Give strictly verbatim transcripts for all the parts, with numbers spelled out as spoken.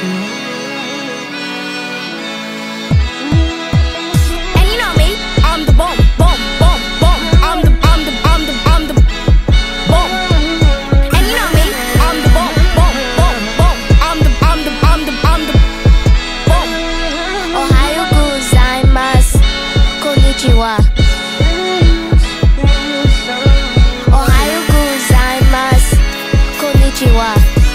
And you know me, I'm the bomb, bomb, bomb, bomb. I'm the, I'm the, I'm the, I'm the bomb. And you know me, I'm the bomb, bomb, bomb, bomb. I'm the, I'm the, I'm the, I'm the bomb. Ohayo gozaimasu, konnichiwa. Ohayo gozaimasu, konnichiwa.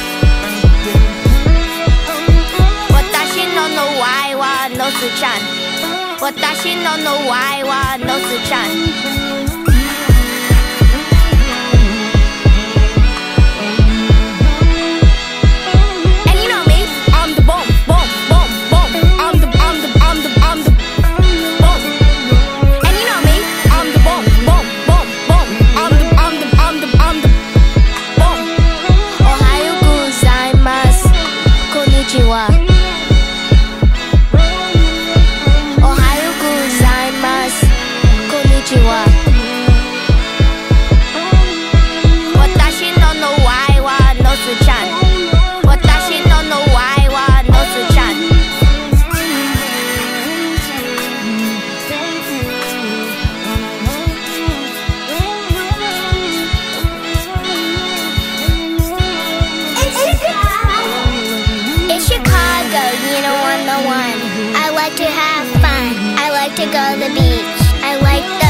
Watashi no no wai wa no su-chan. Watashi no no wai wa no su-chan. And you know me, I'm the bomb, bomb, bomb, bomb. I'm the, I'm the, I'm the, I'm the bomb. And you know me, I'm the bomb, bomb, bomb, bomb. I'm the, I'm the, I'm the, I'm the bomb. Ohayo gozaimasu, konnichiwa. Ohayo gozaimasu, konnichiwa. Watashi no no wai wa no su-chan. Watashi no no wai wa no su-chan. It's Chicago, you know I'm the one. I like to have fun. I like to go to the beach. I like the